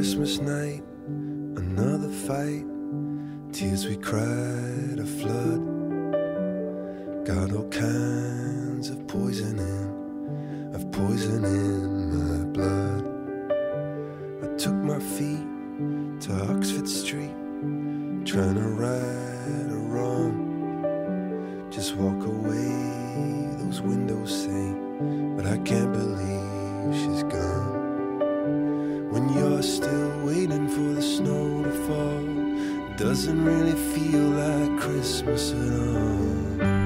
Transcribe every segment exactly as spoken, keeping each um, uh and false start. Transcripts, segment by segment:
Christmas night, another fight, tears we cried a flood. Got all kinds of poison in, of poison in my blood. I took my feet to Oxford Street, trying to right a wrong. Just walk away, those windows say, but I can't believe she's gone. When you're still waiting for the snow to fall, it doesn't really feel like Christmas at all.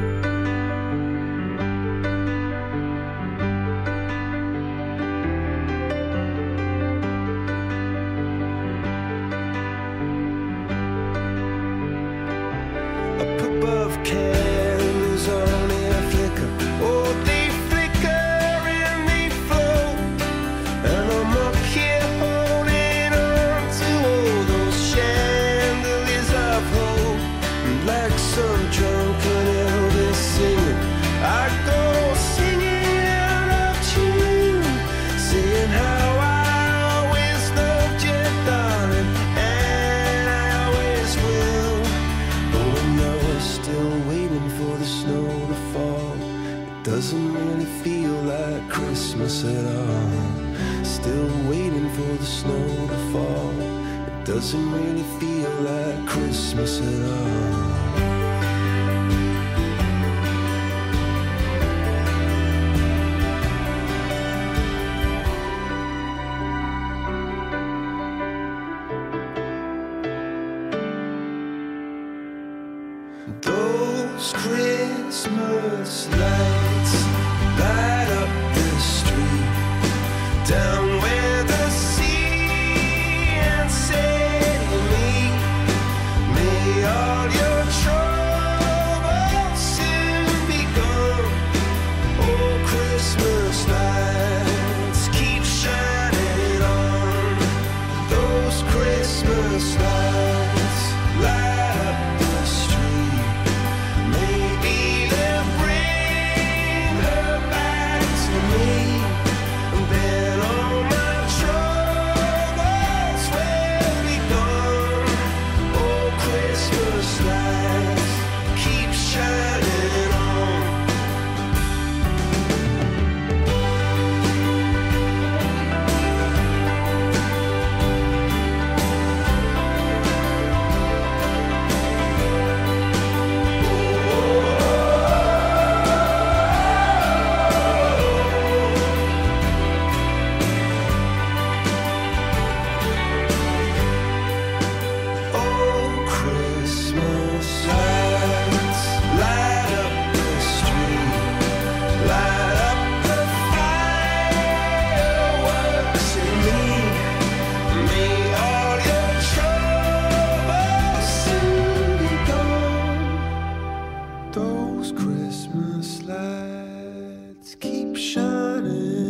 Doesn't really feel like Christmas at all. Still waiting for the snow to fall. It doesn't really feel like Christmas at all. Those Christmas lights light up the street, down where the sea and say to me, may all your troubles soon be gone. Oh, Christmas lights keep shining on. Those Christmas lights light up the street. Maybe they'll bring her back to me, and then all my troubles will be gone. Oh, Christmas lights keep shining on. Oh, Christmas lights light up the street, light up the fireworks in me. May all your troubles soon be gone. Those Christmas lights keep shining